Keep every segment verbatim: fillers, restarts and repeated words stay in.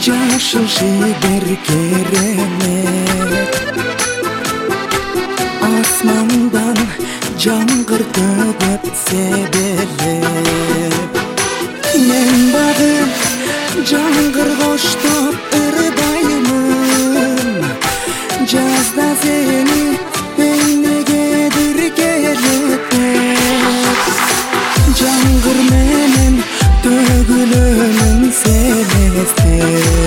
Жашыл жібер керемет, асмандан жаңғыр төгіп себелеп. Мен бағым жаңғыр қоштап ырдаймын, жазда сені бейнегедір келіп. Жаңғыр менен төгілемін селесте.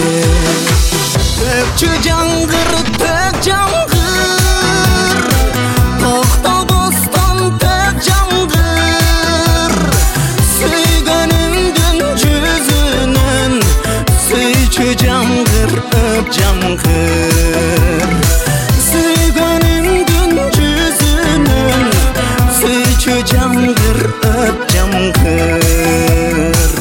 Төкчү жаңғыр, төк жаңғыр, тоқталбастан төк жаңғыр. Сүйгөнүңдүн жүзүнөн сүйчү жаңғыр, өп жаңғыр. Сүйгөнүңдүн жүзүнөн сүйчү жаңғыр, өп жаңғыр.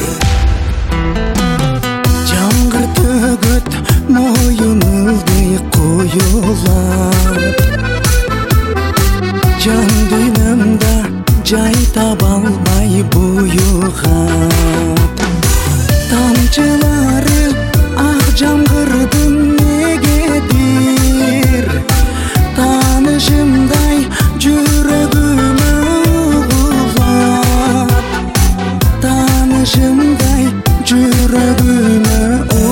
Жаңғыр төгөт мойынылдай коюлап, жан дүйнөмдө жай таба албай буюгат. Тамчылары ак жаңғырдын негедир, таанышымдай жүрөгүмө угулат. Таанышымдай жүрөгүмө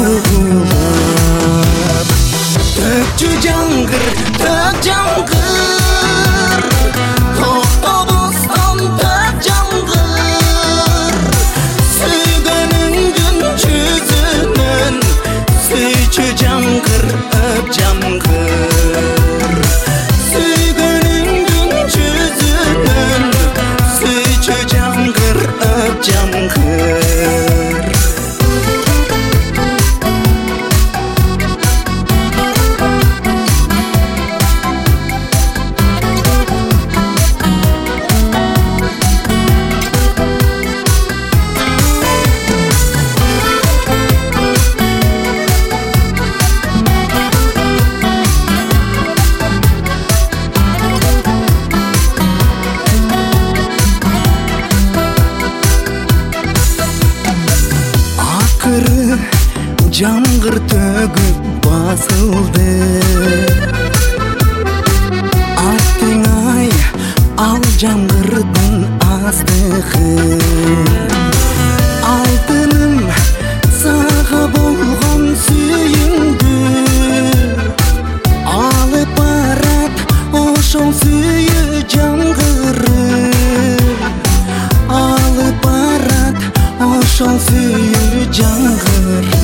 угулат. Төкчү жаңғыр, төк жаңғыр, токтобостон төк жаңғыр. Сүйгөнүңдүн жүзүнөн сүйчү жаңғыр, өп жаңғыр. Сүйгөнүңдүн жүзүнөн сүйчү жаңғыр, өп жаңғыр. Жаңғыр төгіп басылды, аттың-ай ал жаңғырдың астығы. Алтыным саға болған сүйіңді, алып барат ошол сүйі жаңғыры. Алып барат ошол сүйі жаңғыры.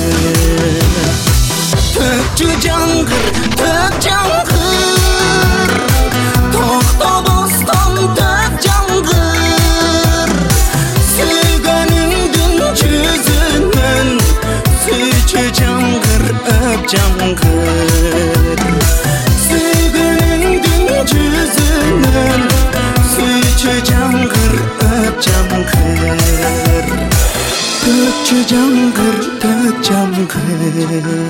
Төкчү жаңғыр, төк жаңғыр, токтобостон төк жаңғыр. Сүйгөнүңдүн жүзүнөн сүйчү жаңғыр, өп жаңғыр. Сүйгөнүңдүн жүзүнөн сүйчү жаңғыр, өп жаңғыр. Төкчү жаңғыр, төк жаңғыр.